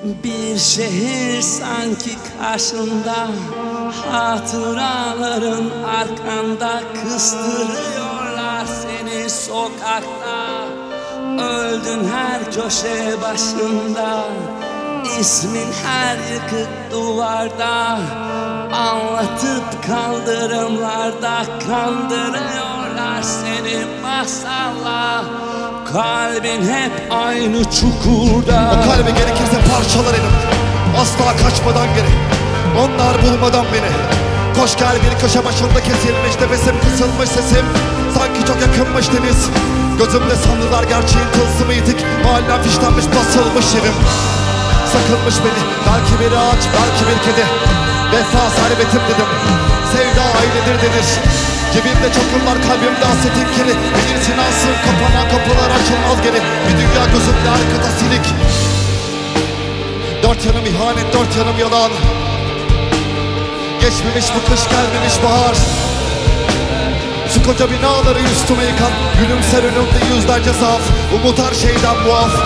Bir şehir sanki karşında, hatıraların arkanda, kıstırıyorlar seni sokakta. Öldün her köşe başında, ismin her yıkık duvarda. Anlatıp kaldırımlarda kandırıyorlar seni masalla. Kalbin hep aynı çukurda. O kalbi gerekirse parçalar elim, asla kaçmadan geri. Onlar bulmadan beni. Koş gel, bir köşe başında kesilmiş, nefesim kısılmış, sesim sanki çok yakınmış deniz. Gözümde sandılar gerçeğin tılsımıydık. Mahallem fişlenmiş, basılmış evim. Sakınmış beni, belki bir ağaç, belki bir kedi. Vefa servetim dedim, sevda ailedir denir. Cebimde çakıllar, kalbimde hasretin kiri. Bilirsin alsın, kapanan kapılar açılmaz geri. Bir dünya gözümde arkada silik. Dört yanım ihanet, dört yanım yalan. Geçmemiş bu kış, gelmemiş bahar. Şu koca binaları üstüme yıkan, gülümser önümde yüzlerce zaaf. Umut her şeyden muaf.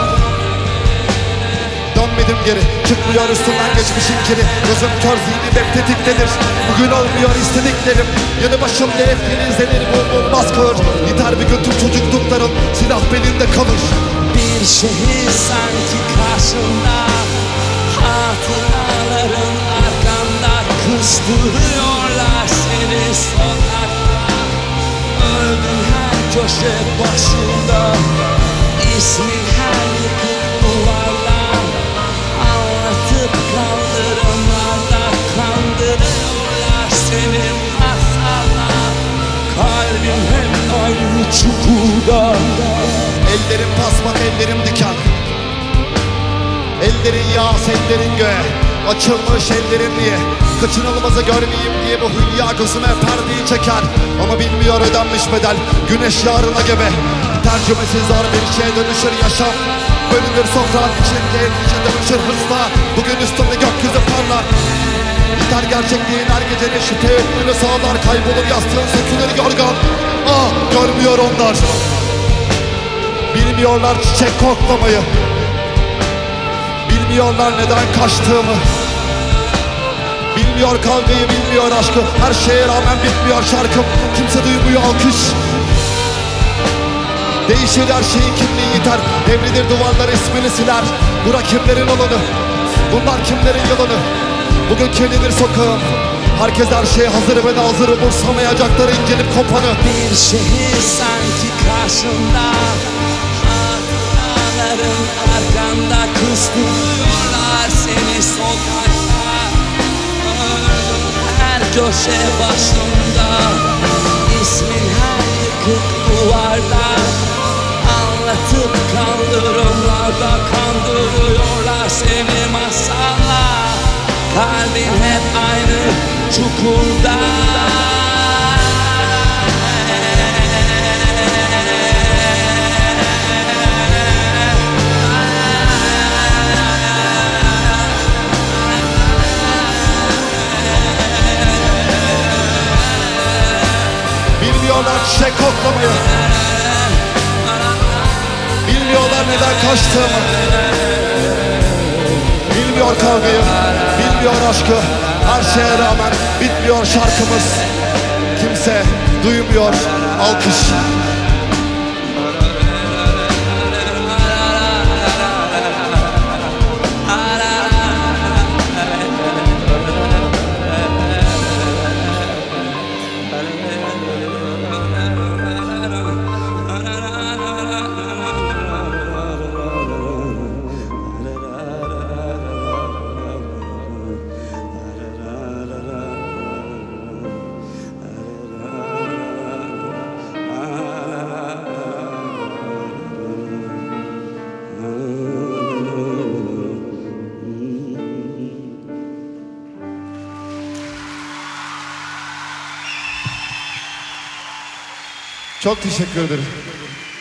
Dönmedim geri, çıkmıyor üstümden geçmişin kiri. Gözüm kör, zihnim hep tetiktedir. Bugün olmuyor istediklerim. Yanı başımda hep denizlenir, bulunmaz kalır. Yeter bir gün tüm çocuklukların silah belinde kalır. Bir şehir sanki karşında, hatıraların arkanda, kıstırıyorlar seni sokakta. Öldün her köşe başında, ismin her yıkık duvarda. Anlatıp kaldırımlarda kandırıyorlar seni masalla. Kalbim hep aynı çukurda. Ellerim pasmak, ellerim diken. Ellerin yağ, ellerin göğe. Açılmış ellerin diye, kaçınılmazı görmeyeyim diye bu hülya gözüme perdeyi çeker. Ama bilmiyor ödenmiş bedel, güneş yarına gebe. Tercümesiz zor bir şeye dönüşür yaşam. Bölünür sofran içinde, endişe dönüşür hırsla. Bugün üstümde gökyüzü parlar. Biter gerçekliğin her gecenin şüphe ettiğini sağlar. Kaybolur yastığın, sökülür yorgan. Ah, görmüyor onlar. Bilmiyorlar çiçek koklamayı. Bilmiyorlar neden kaçtığımı. Bilmiyor kavgayı, bilmiyor aşkı. Her şeye rağmen bitmiyor şarkım. Kimse duymuyor alkış. Değişir her şeyin kimliği yeter. Devrilir duvarlar, ismini siler. Bura kimlerin alanı, bunlar kimlerin yalanı. Bugün kirlidir sokağım. Herkes her şeye hazır ve nazır. Umursamayacakları incelip kopanı. Bir şehir sanki karşında, hatıraların arkanda, kıstırıyorlar seni sokakta. Öldüm her köşe başında, ismin her yıkık duvarda. Anlatıp kaldırımlarda kandırıyorlar seni masalla. Kalbin hep aynı çukurda. Bilmiyorlar çiçek koklamayı. Bilmiyorlar neden kaçtığımı. Bilmiyor kavgayı, bilmiyor aşkı. Her şeye rağmen bitmiyor şarkımız. Kimse duymuyor alkış. Çok teşekkür ederim.